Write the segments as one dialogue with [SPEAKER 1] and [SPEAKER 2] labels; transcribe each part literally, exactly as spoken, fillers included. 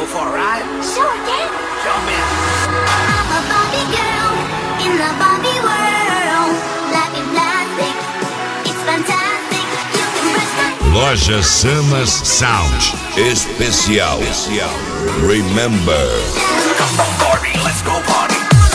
[SPEAKER 1] for a ride?
[SPEAKER 2] Sure can.
[SPEAKER 1] Jump in.
[SPEAKER 2] I'm a Barbie girl in the Barbie world. Life in plastic, it's fantastic. You can brush my hair.
[SPEAKER 3] Loja Samas Sound Especial. Remember.
[SPEAKER 1] Come on, Barbie, let's go party.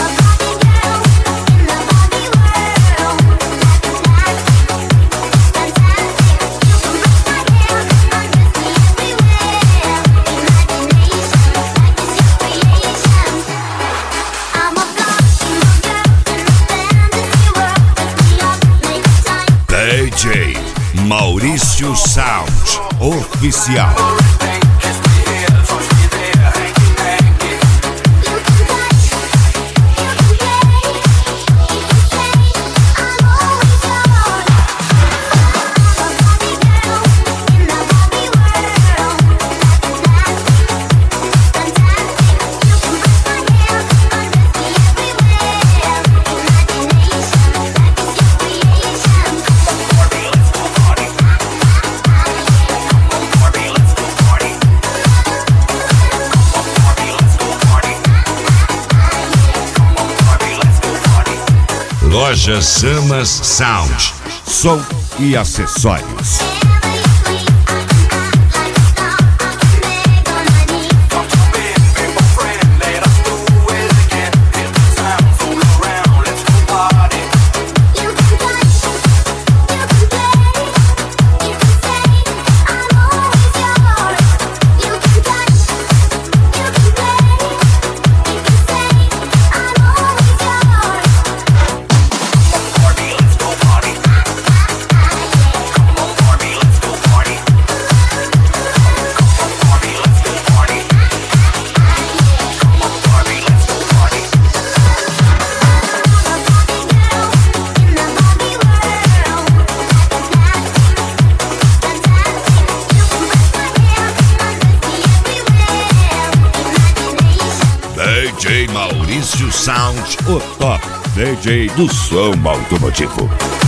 [SPEAKER 3] D J Maurício Sound Oficial. Loja Samas Sound, som e acessórios. D J Maurício Sound, o top D J do som automotivo.